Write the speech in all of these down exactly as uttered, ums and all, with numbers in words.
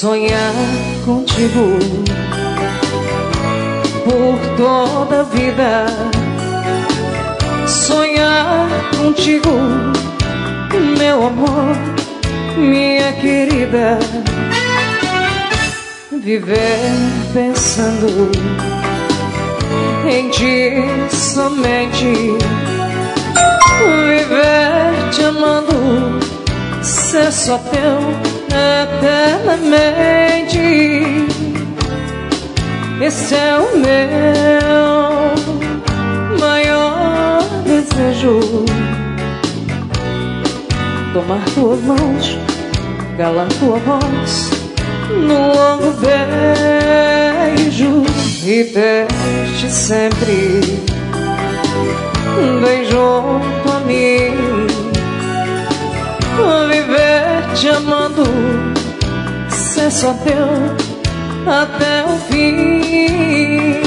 Sonhar contigo por toda a vida. Sonhar contigo, meu amor, minha querida. Viver pensando em ti somente. Viver te amando, ser só teu eternamente. Esse é o meu maior desejo. Tomar tuas mãos, calar tua voz no longo beijo e ter-te sempre bem junto a mim. Viver te amando, ser só teu até o fim.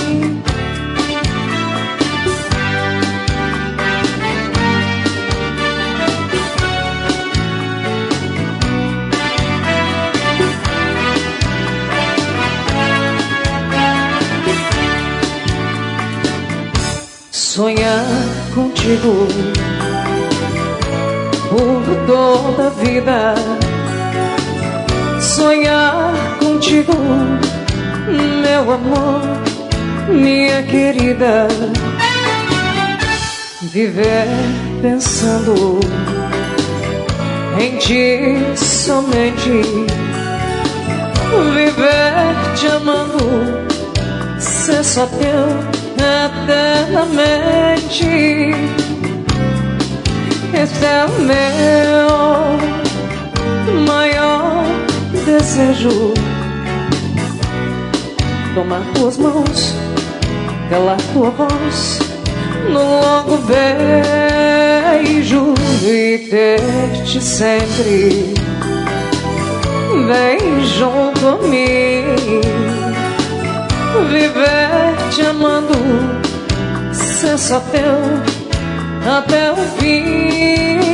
Sonhar contigo por toda a vida. Sonhar contigo, meu amor, minha querida. Viver pensando em ti somente. Viver te amando, ser só teu eternamente. Esse é o meu maior desejo. Tomar tuas mãos, calar tua voz no longo beijo e ter-te sempre bem junto a mim. Viver te amando, ser só teu até o fim.